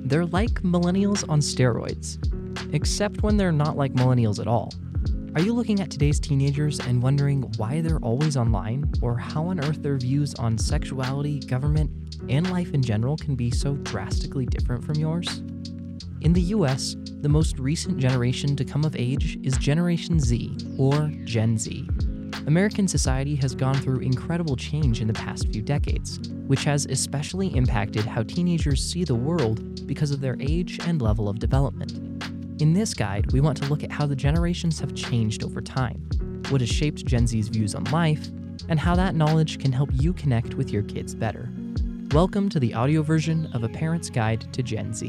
They're like millennials on steroids, except when they're not like millennials at all. Are you looking at today's teenagers and wondering why they're always online, or how on earth their views on sexuality, government, and life in general can be so drastically different from yours? In the US, the most recent generation to come of age is Generation Z, or Gen Z. American society has gone through incredible change in the past few decades, which has especially impacted how teenagers see the world because of their age and level of development. In this guide, we want to look at how the generations have changed over time, what has shaped Gen Z's views on life, and how that knowledge can help you connect with your kids better. Welcome to the audio version of A Parent's Guide to Gen Z.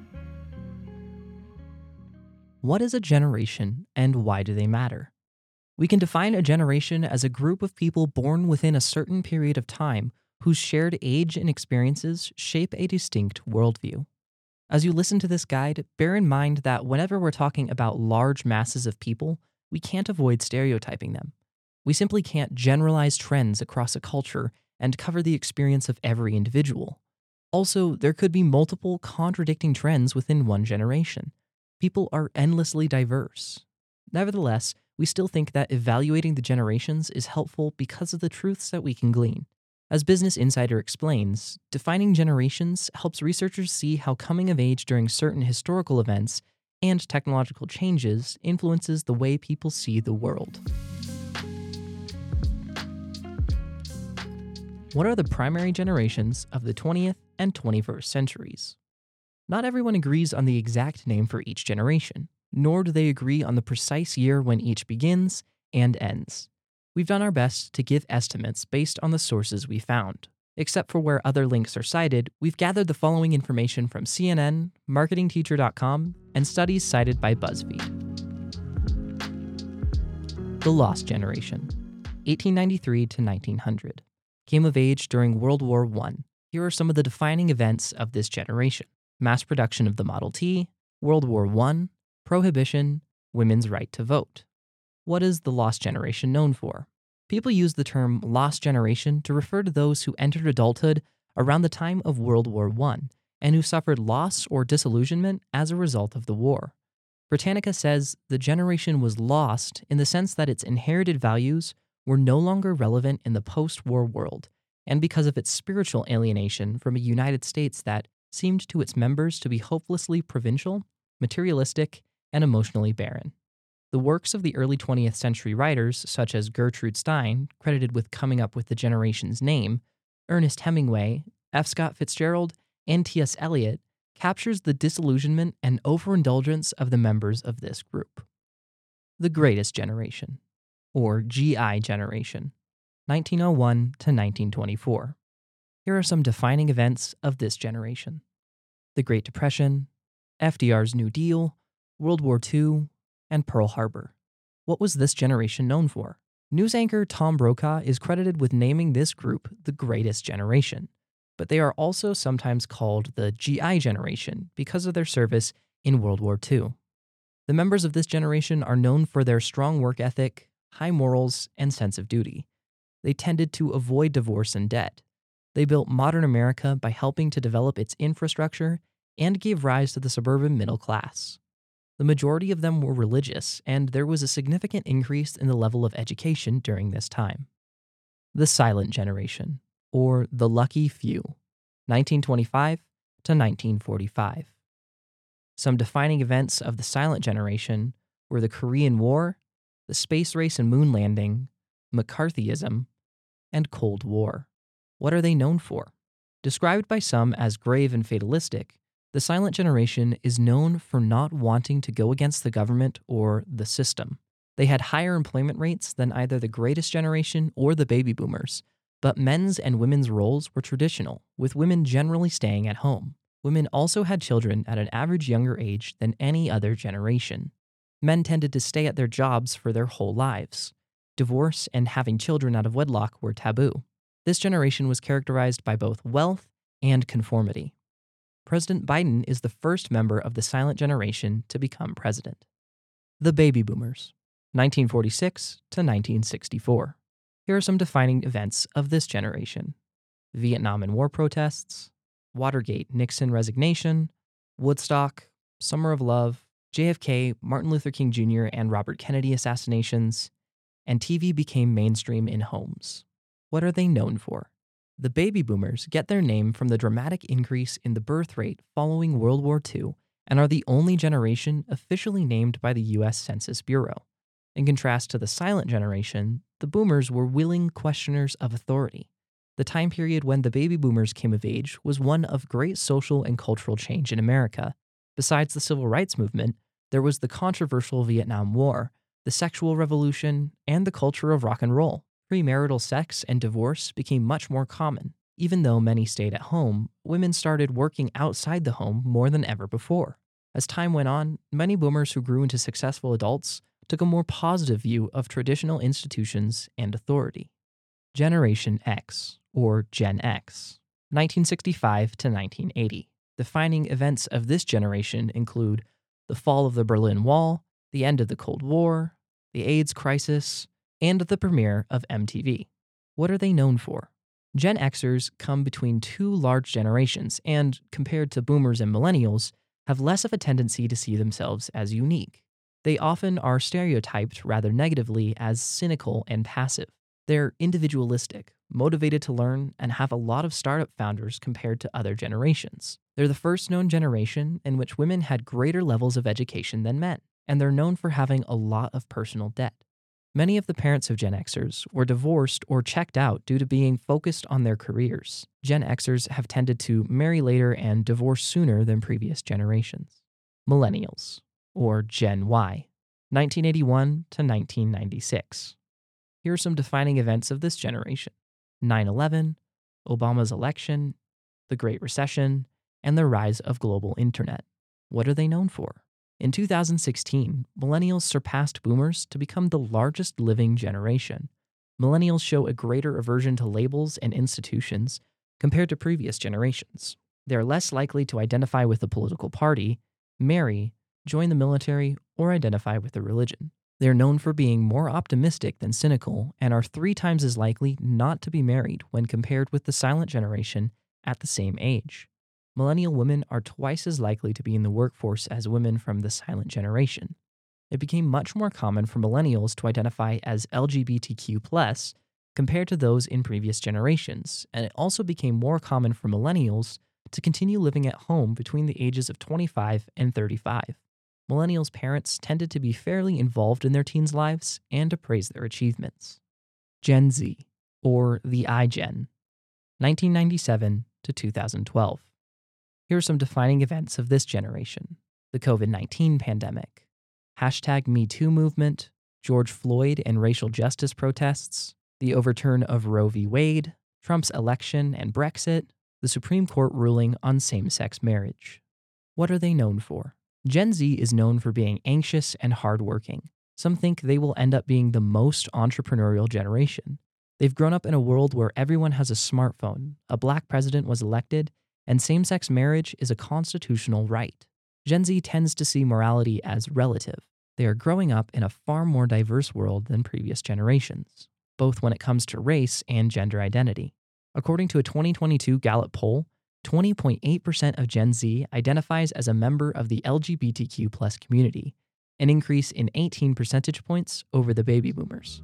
What is a generation, and why do they matter? We can define a generation as a group of people born within a certain period of time whose shared age and experiences shape a distinct worldview. As you listen to this guide, bear in mind that whenever we're talking about large masses of people, we can't avoid stereotyping them. We simply can't generalize trends across a culture and cover the experience of every individual. Also, there could be multiple contradicting trends within one generation. People are endlessly diverse. Nevertheless, we still think that evaluating the generations is helpful because of the truths that we can glean. As Business Insider explains, defining generations helps researchers see how coming of age during certain historical events and technological changes influences the way people see the world. What are the primary generations of the 20th and 21st centuries? Not everyone agrees on the exact name for each generation, nor do they agree on the precise year when each begins and ends. We've done our best to give estimates based on the sources we found. Except for where other links are cited, we've gathered the following information from CNN, MarketingTeacher.com, and studies cited by BuzzFeed. The Lost Generation, 1893 to 1900, came of age during World War I. Here are some of the defining events of this generation: mass production of the Model T, World War I, Prohibition, women's right to vote. What is the Lost Generation known for? People use the term Lost Generation to refer to those who entered adulthood around the time of World War I and who suffered loss or disillusionment as a result of the war. Britannica says the generation was lost in the sense that its inherited values were no longer relevant in the post-war world, and because of its spiritual alienation from a United States that seemed to its members to be hopelessly provincial, materialistic, and emotionally barren. The works of the early 20th century writers, such as Gertrude Stein, credited with coming up with the generation's name, Ernest Hemingway, F. Scott Fitzgerald, and T.S. Eliot, captures the disillusionment and overindulgence of the members of this group. The Greatest Generation, or GI Generation, 1901 to 1924. Here are some defining events of this generation: the Great Depression, FDR's New Deal, World War II, and Pearl Harbor. What was this generation known for? News anchor Tom Brokaw is credited with naming this group the Greatest Generation, but they are also sometimes called the GI Generation because of their service in World War II. The members of this generation are known for their strong work ethic, high morals, and sense of duty. They tended to avoid divorce and debt. They built modern America by helping to develop its infrastructure and gave rise to the suburban middle class. The majority of them were religious, and there was a significant increase in the level of education during this time. The Silent Generation, or the Lucky Few, 1925 to 1945. Some defining events of the Silent Generation were the Korean War, the space race and moon landing, McCarthyism, and Cold War. What are they known for? Described by some as grave and fatalistic, the Silent Generation is known for not wanting to go against the government or the system. They had higher employment rates than either the Greatest Generation or the Baby Boomers, but men's and women's roles were traditional, with women generally staying at home. Women also had children at an average younger age than any other generation. Men tended to stay at their jobs for their whole lives. Divorce and having children out of wedlock were taboo. This generation was characterized by both wealth and conformity. President Biden is the first member of the Silent Generation to become president. The Baby Boomers, 1946 to 1964. Here are some defining events of this generation: Vietnam and war protests, Watergate Nixon resignation, Woodstock, Summer of Love, JFK, Martin Luther King Jr., and Robert Kennedy assassinations, and TV became mainstream in homes. What are they known for? The baby boomers get their name from the dramatic increase in the birth rate following World War II and are the only generation officially named by the US Census Bureau. In contrast to the silent generation, the boomers were willing questioners of authority. The time period when the baby boomers came of age was one of great social and cultural change in America. Besides the civil rights movement, there was the controversial Vietnam War, the sexual revolution, and the culture of rock and roll. Premarital sex and divorce became much more common. Even though many stayed at home, women started working outside the home more than ever before. As time went on, many boomers who grew into successful adults took a more positive view of traditional institutions and authority. Generation X, or Gen X, 1965 to 1980. Defining events of this generation include the fall of the Berlin Wall, the end of the Cold War, the AIDS crisis, and the premiere of MTV. What are they known for? Gen Xers come between two large generations and, compared to boomers and millennials, have less of a tendency to see themselves as unique. They often are stereotyped rather negatively as cynical and passive. They're individualistic, motivated to learn, and have a lot of startup founders compared to other generations. They're the first known generation in which women had greater levels of education than men, and they're known for having a lot of personal debt. Many of the parents of Gen Xers were divorced or checked out due to being focused on their careers. Gen Xers have tended to marry later and divorce sooner than previous generations. Millennials, or Gen Y, 1981 to 1996. Here are some defining events of this generation: 9/11, Obama's election, the Great Recession, and the rise of global internet. What are they known for? In 2016, millennials surpassed boomers to become the largest living generation. Millennials show a greater aversion to labels and institutions compared to previous generations. They are less likely to identify with a political party, marry, join the military, or identify with a religion. They are known for being more optimistic than cynical and are 3 times as likely not to be married when compared with the silent generation at the same age. Millennial women are twice as likely to be in the workforce as women from the silent generation. It became much more common for millennials to identify as LGBTQ+ compared to those in previous generations, and it also became more common for millennials to continue living at home between the ages of 25 and 35. Millennials' parents tended to be fairly involved in their teens' lives and to praise their achievements. Gen Z, or the iGen, 1997 to 2012. Here are some defining events of this generation: the COVID-19 pandemic, #MeToo movement, George Floyd and racial justice protests, the overturn of Roe v. Wade, Trump's election and Brexit, the Supreme Court ruling on same-sex marriage. What are they known for? Gen Z is known for being anxious and hardworking. Some think they will end up being the most entrepreneurial generation. They've grown up in a world where everyone has a smartphone, a black president was elected, and same-sex marriage is a constitutional right. Gen Z tends to see morality as relative. They are growing up in a far more diverse world than previous generations, both when it comes to race and gender identity. According to a 2022 Gallup poll, 20.8% of Gen Z identifies as a member of the LGBTQ+ community, an increase in 18 percentage points over the baby boomers.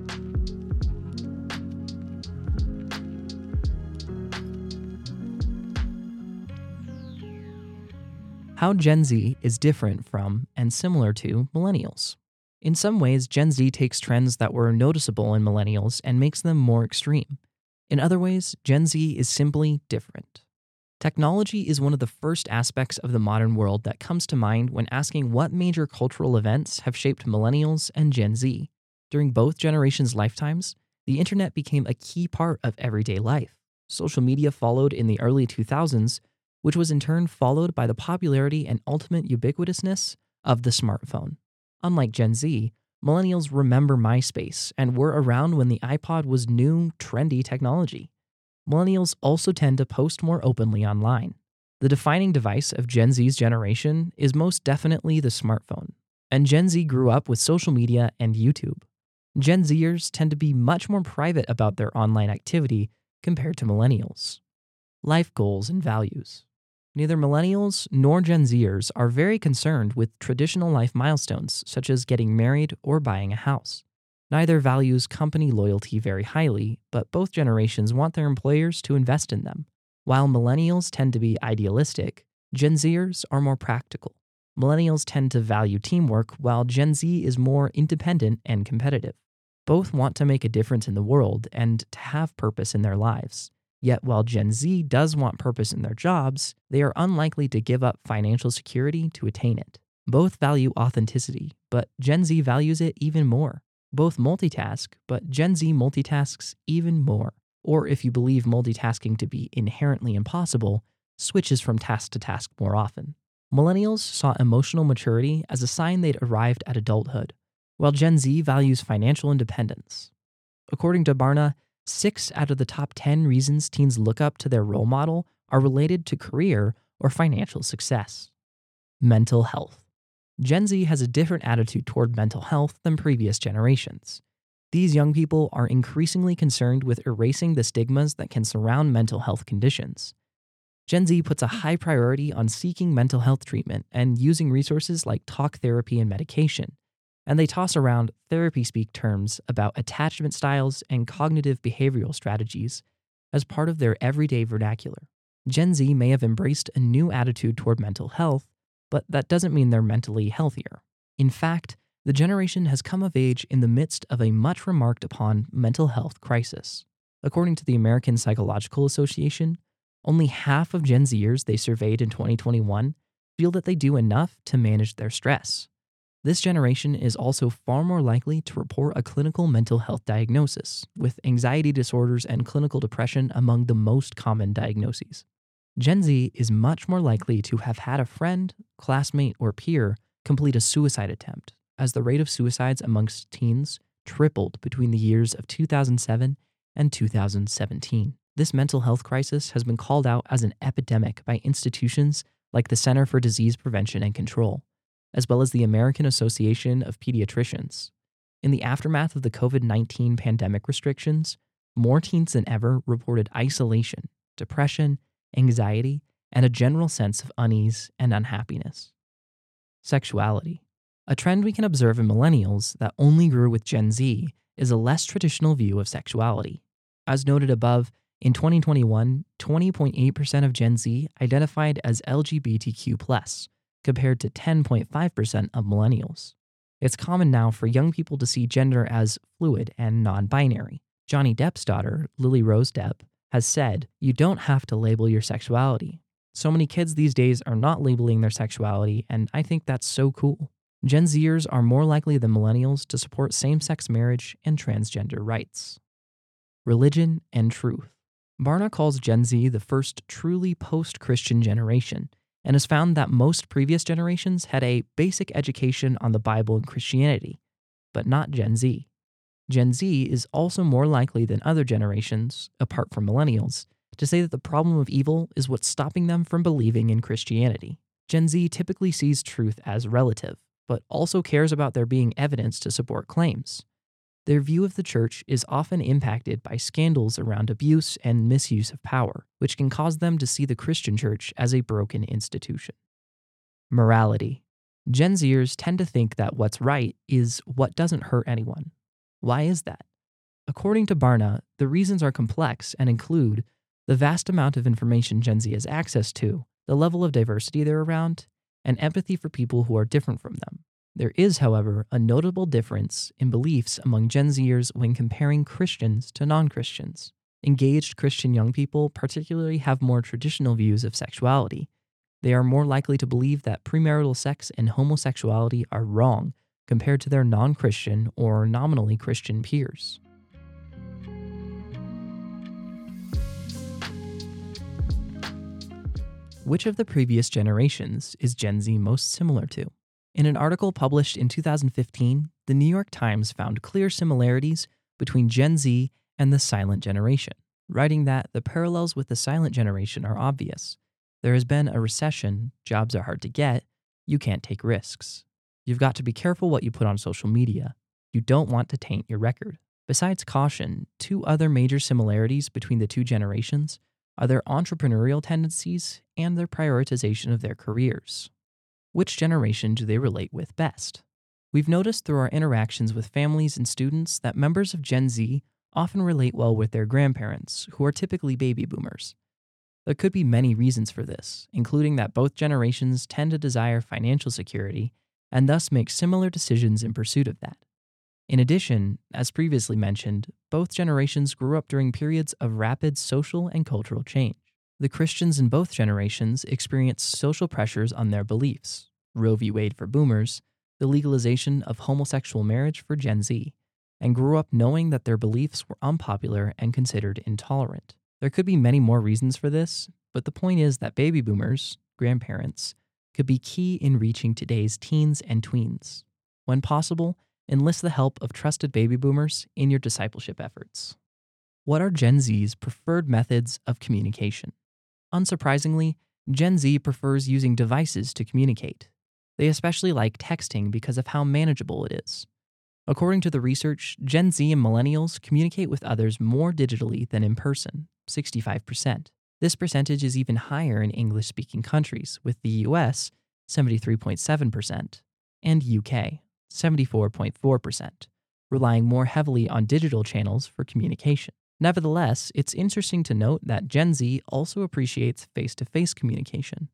How Gen Z is different from and similar to millennials. In some ways, Gen Z takes trends that were noticeable in millennials and makes them more extreme. In other ways, Gen Z is simply different. Technology is one of the first aspects of the modern world that comes to mind when asking what major cultural events have shaped millennials and Gen Z. During both generations' lifetimes, the internet became a key part of everyday life. Social media followed in the early 2000s, which was in turn followed by the popularity and ultimate ubiquitousness of the smartphone. Unlike Gen Z, millennials remember MySpace and were around when the iPod was new, trendy technology. Millennials also tend to post more openly online. The defining device of Gen Z's generation is most definitely the smartphone, and Gen Z grew up with social media and YouTube. Gen Zers tend to be much more private about their online activity compared to millennials. Life goals and values. Neither millennials nor Gen Zers are very concerned with traditional life milestones such as getting married or buying a house. Neither values company loyalty very highly, but both generations want their employers to invest in them. While millennials tend to be idealistic, Gen Zers are more practical. Millennials tend to value teamwork, while Gen Z is more independent and competitive. Both want to make a difference in the world and to have purpose in their lives. Yet while Gen Z does want purpose in their jobs, they are unlikely to give up financial security to attain it. Both value authenticity, but Gen Z values it even more. Both multitask, but Gen Z multitasks even more. Or if you believe multitasking to be inherently impossible, switches from task to task more often. Millennials saw emotional maturity as a sign they'd arrived at adulthood, while Gen Z values financial independence. According to Barna, 6 out of the top 10 reasons teens look up to their role model are related to career or financial success. Mental health. Gen Z has a different attitude toward mental health than previous generations. These young people are increasingly concerned with erasing the stigmas that can surround mental health conditions. Gen Z puts a high priority on seeking mental health treatment and using resources like talk therapy and medication, and they toss around therapy speak terms about attachment styles and cognitive behavioral strategies as part of their everyday vernacular. Gen Z may have embraced a new attitude toward mental health, but that doesn't mean they're mentally healthier. In fact, the generation has come of age in the midst of a much remarked upon mental health crisis. According to the American Psychological Association, only half of Gen Zers they surveyed in 2021 feel that they do enough to manage their stress. This generation is also far more likely to report a clinical mental health diagnosis, with anxiety disorders and clinical depression among the most common diagnoses. Gen Z is much more likely to have had a friend, classmate, or peer complete a suicide attempt, as the rate of suicides amongst teens tripled between the years of 2007 and 2017. This mental health crisis has been called out as an epidemic by institutions like the Center for Disease Prevention and Control, as well as the American Association of Pediatricians. In the aftermath of the COVID-19 pandemic restrictions, more teens than ever reported isolation, depression, anxiety, and a general sense of unease and unhappiness. Sexuality. A trend we can observe in millennials that only grew with Gen Z is a less traditional view of sexuality. As noted above, in 2021, 20.8% of Gen Z identified as LGBTQ+, compared to 10.5% of millennials. It's common now for young people to see gender as fluid and non-binary. Johnny Depp's daughter, Lily Rose Depp, has said, "You don't have to label your sexuality." So many kids these days are not labeling their sexuality, and I think that's so cool. Gen Zers are more likely than millennials to support same-sex marriage and transgender rights. Religion and truth. Barna calls Gen Z the first truly post-Christian generation, and has found that most previous generations had a basic education on the Bible and Christianity, but not Gen Z. Gen Z is also more likely than other generations, apart from millennials, to say that the problem of evil is what's stopping them from believing in Christianity. Gen Z typically sees truth as relative, but also cares about there being evidence to support claims. Their view of the church is often impacted by scandals around abuse and misuse of power, which can cause them to see the Christian church as a broken institution. Morality. Gen Zers tend to think that what's right is what doesn't hurt anyone. Why is that? According to Barna, the reasons are complex and include the vast amount of information Gen Z has access to, the level of diversity they're around, and empathy for people who are different from them. There is, however, a notable difference in beliefs among Gen Zers when comparing Christians to non-Christians. Engaged Christian young people particularly have more traditional views of sexuality. They are more likely to believe that premarital sex and homosexuality are wrong compared to their non-Christian or nominally Christian peers. Which of the previous generations is Gen Z most similar to? In an article published in 2015, the New York Times found clear similarities between Gen Z and the silent generation, writing that the parallels with the silent generation are obvious. There has been a recession, jobs are hard to get, you can't take risks. You've got to be careful what you put on social media. You don't want to taint your record. Besides caution, two other major similarities between the two generations are their entrepreneurial tendencies and their prioritization of their careers. Which generation do they relate with best? We've noticed through our interactions with families and students that members of Gen Z often relate well with their grandparents, who are typically baby boomers. There could be many reasons for this, including that both generations tend to desire financial security and thus make similar decisions in pursuit of that. In addition, as previously mentioned, both generations grew up during periods of rapid social and cultural change. The Christians in both generations experienced social pressures on their beliefs: Roe v. Wade for boomers, the legalization of homosexual marriage for Gen Z, and grew up knowing that their beliefs were unpopular and considered intolerant. There could be many more reasons for this, but the point is that baby boomers, grandparents, could be key in reaching today's teens and tweens. When possible, enlist the help of trusted baby boomers in your discipleship efforts. What are Gen Z's preferred methods of communication? Unsurprisingly, Gen Z prefers using devices to communicate. They especially like texting because of how manageable it is. According to the research, Gen Z and millennials communicate with others more digitally than in person, 65%. This percentage is even higher in English-speaking countries, with the US, 73.7%, and UK, 74.4%, relying more heavily on digital channels for communication. Nevertheless, it's interesting to note that Gen Z also appreciates face-to-face communication.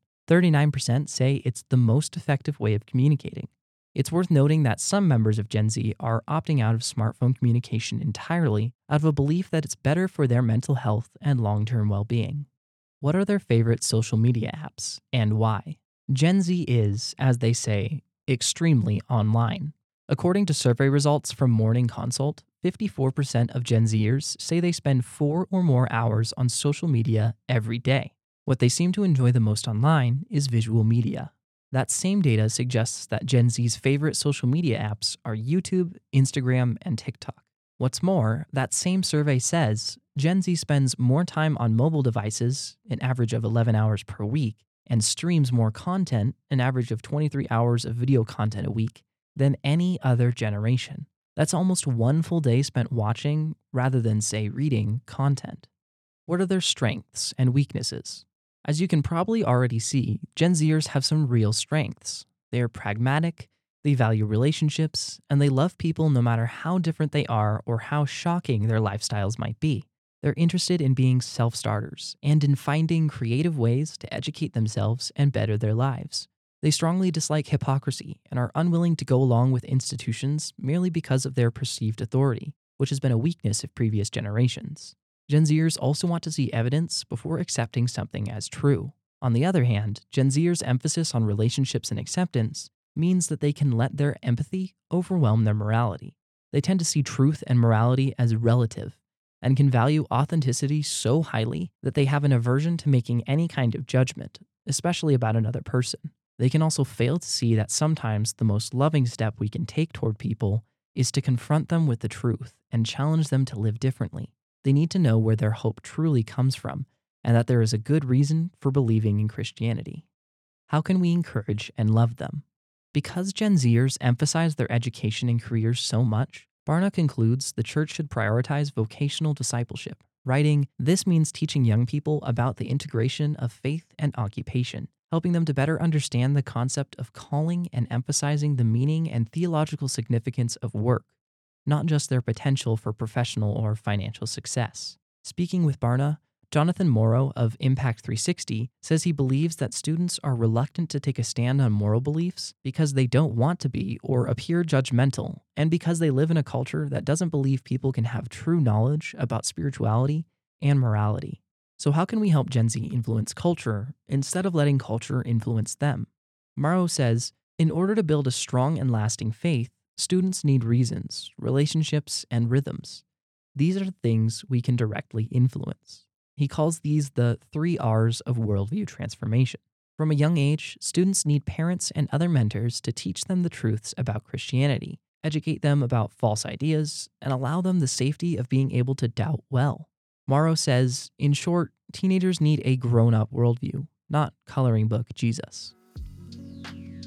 39% say it's the most effective way of communicating. It's worth noting that some members of Gen Z are opting out of smartphone communication entirely out of a belief that it's better for their mental health and long-term well-being. What are their favorite social media apps, and why? Gen Z is, as they say, extremely online. According to survey results from Morning Consult, 54% of Gen Zers say they spend 4 or more hours on social media every day. What they seem to enjoy the most online is visual media. That same data suggests that Gen Z's favorite social media apps are YouTube, Instagram, and TikTok. What's more, that same survey says Gen Z spends more time on mobile devices, an average of 11 hours per week, and streams more content, an average of 23 hours of video content a week, than any other generation. That's almost one full day spent watching, rather than, say, reading, content. What are their strengths and weaknesses? As you can probably already see, Gen Zers have some real strengths. They are pragmatic, they value relationships, and they love people no matter how different they are or how shocking their lifestyles might be. They're interested in being self-starters and in finding creative ways to educate themselves and better their lives. They strongly dislike hypocrisy and are unwilling to go along with institutions merely because of their perceived authority, which has been a weakness of previous generations. Gen Zers also want to see evidence before accepting something as true. On the other hand, Gen Zers' emphasis on relationships and acceptance means that they can let their empathy overwhelm their morality. They tend to see truth and morality as relative and can value authenticity so highly that they have an aversion to making any kind of judgment, especially about another person. They can also fail to see that sometimes the most loving step we can take toward people is to confront them with the truth and challenge them to live differently. They need to know where their hope truly comes from and that there is a good reason for believing in Christianity. How can we encourage and love them? Because Gen Zers emphasize their education and careers so much, Barna concludes the church should prioritize vocational discipleship, writing, "This means teaching young people about the integration of faith and occupation, helping them to better understand the concept of calling and emphasizing the meaning and theological significance of work, not just their potential for professional or financial success." Speaking with Barna, Jonathan Morrow of Impact 360 says he believes that students are reluctant to take a stand on moral beliefs because they don't want to be or appear judgmental, and because they live in a culture that doesn't believe people can have true knowledge about spirituality and morality. So how can we help Gen Z influence culture instead of letting culture influence them? Morrow says, in order to build a strong and lasting faith, students need reasons, relationships, and rhythms. These are the things we can directly influence. He calls these the 3 R's of worldview transformation. From a young age, students need parents and other mentors to teach them the truths about Christianity, educate them about false ideas, and allow them the safety of being able to doubt well. Morrow says, in short, teenagers need a grown-up worldview, not coloring book Jesus.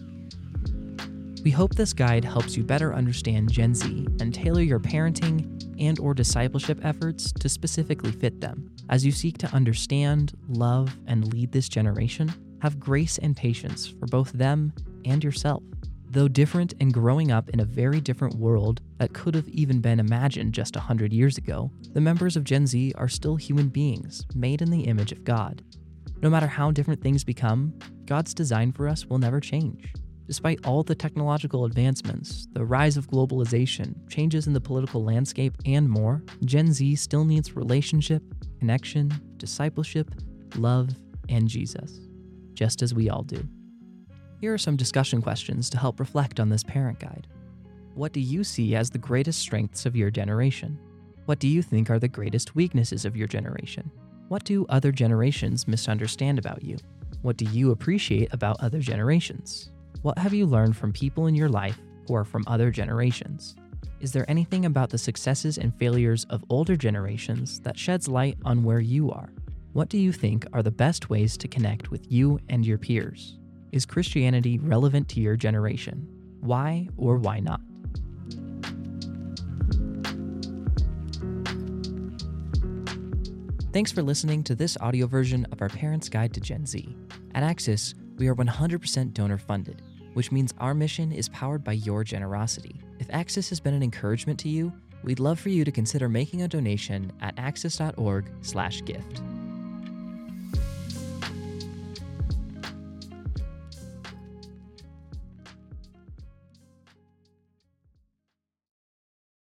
We hope this guide helps you better understand Gen Z and tailor your parenting, and/or discipleship efforts to specifically fit them. As you seek to understand, love, and lead this generation, have grace and patience for both them and yourself. Though different and growing up in a very different world that could have even been imagined just 100 years ago, the members of Gen Z are still human beings made in the image of God. No matter how different things become, God's design for us will never change. Despite all the technological advancements, the rise of globalization, changes in the political landscape, and more, Gen Z still needs relationship, connection, discipleship, love, and Jesus, just as we all do. Here are some discussion questions to help reflect on this parent guide. What do you see as the greatest strengths of your generation? What do you think are the greatest weaknesses of your generation? What do other generations misunderstand about you? What do you appreciate about other generations? What have you learned from people in your life who are from other generations? Is there anything about the successes and failures of older generations that sheds light on where you are? What do you think are the best ways to connect with you and your peers? Is Christianity relevant to your generation? Why or why not? Thanks for listening to this audio version of our Parents' Guide to Gen Z. At Axis, we are 100% donor funded, which means our mission is powered by your generosity. If Axis has been an encouragement to you, we'd love for you to consider making a donation at axis.org/gift.